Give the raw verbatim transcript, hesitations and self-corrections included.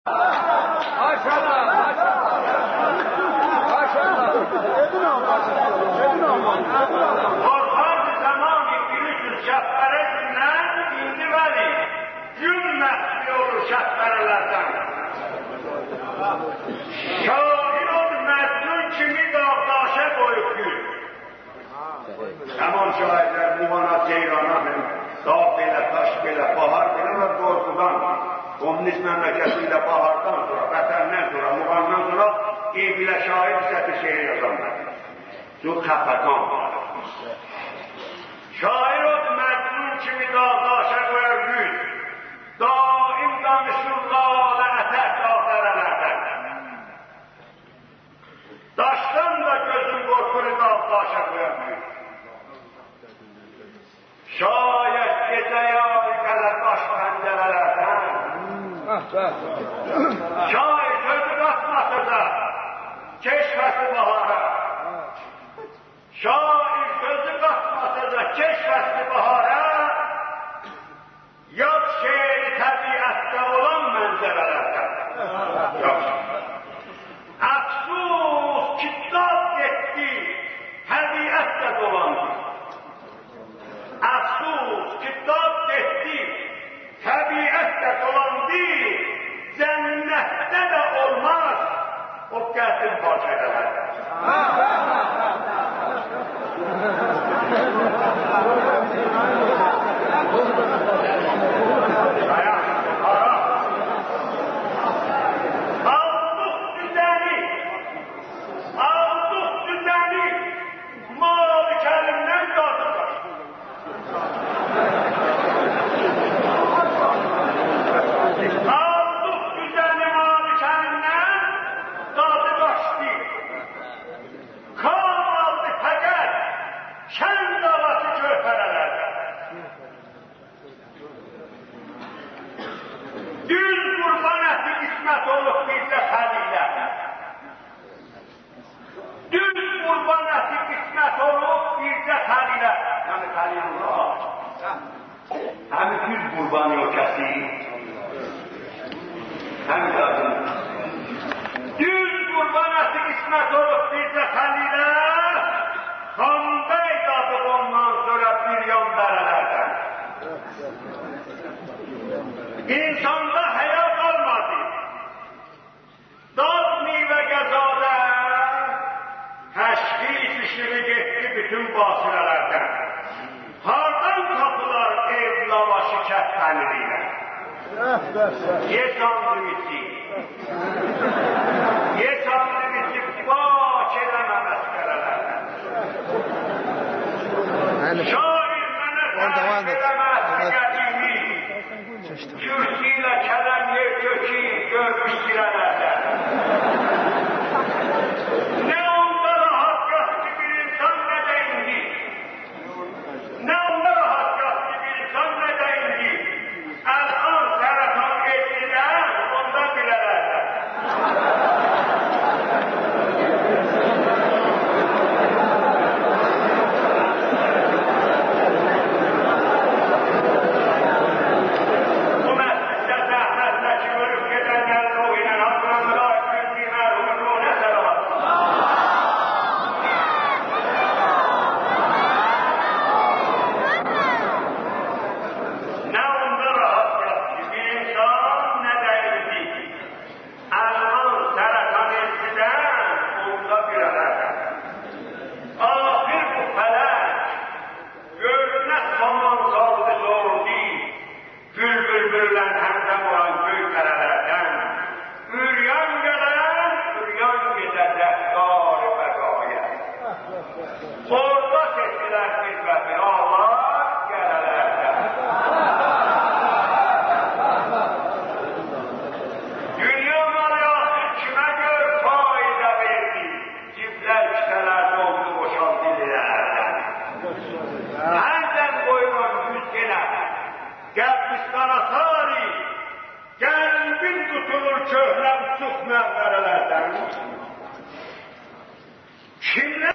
Maşallah, maşallah. Maşallah. Korkan zaman gittiğiniz şahtaretinden indi veli. Cümle olur şahtarlardan. Şahir ol mecnun kimi dağdaşa koyup gül. Tamam şahitler bu bana ceyrana ben dağ belə, taş belə, bahar belə və qorxudan, komünist məmləkətində bahardan sonra, vətəndən sonra, muğandan sonra evlə şahid istəti şehir yazanlar. Çox xəfəqan var. Şair ol məcnun kimi dağdaşa qoyar gül, daim danışırlar ətək dağdərələrdən. Daşdan da gözün qorxur dağdaşa qoyar gül. Şayet geceye kadar taş pencerelerden, şayet gözü katmasa da keşfesi bahara, şayet gözü katmasa da keşfesi bahara, yok şehri tabiatta olan menzerelerden. Yok. Afsus kitap yetti, tabiatta dolandı. Afsus, kitap etti, tabiatte dolandı, cennette de olmaz, o katil bahçeler. Aldık düzeni, aldık düzeni, Malik elimden kaldık. Aldık düzeni malikeninden dadı kaçtı. Kan aldı fakat şen davası köhferelerde. Düz kurban eti kısmet olup bizde haliyle. Düz kurban eti kısmet olup bizde haliyle. Yani halilullah. Hem düz kurban yok kesiyor. Hem kadın. Düz kurban eti kısmet olup bizde halile, Hanbey dadı ondan sonra bir yan berelerden. İnsanda hayat olmadı. Dağni ve gazada teşhis işini gitti bütün basirelerden. Hardan kapılar ev lavaşı keftenliğine? Ye sandviçi. Ye sandviçi baş edemem meskerelerden. Şair mene terk edemez tüketimi. Kürsüyle kelem yer kökü görmüş girelerden. Ne onda rahat yaptı bir insan ne de indi. Ne onda rahat yaptı bir insan ne de indi. El-an seratan geçtiler, ondan bilelerden. Bu mescidde zahmetteki görüp gidenlerin ruhuyla Hakkı'nın layık bir merhumun selam. Ne onda rahat yaptı bir insan ne de indi. El-an seratan geçtiler, ondan bilelerden. Ahir bu felek, görünmez zaman saldı sordu, gül bülbüllen hemdem olan gülkerelerden, üryan gelen, üryan gidecek gâri begâye. Orada sesiler bir ve bir ağlar gerelerden. Dünya maliyatı kime gör fayda verdi, cipler kişiler doldu boşaldı dilerlerden. Elden koyulan yüzgene, gelmişlere tari, gelbin tutulur köhlem tutmayan nerelerden. Kimler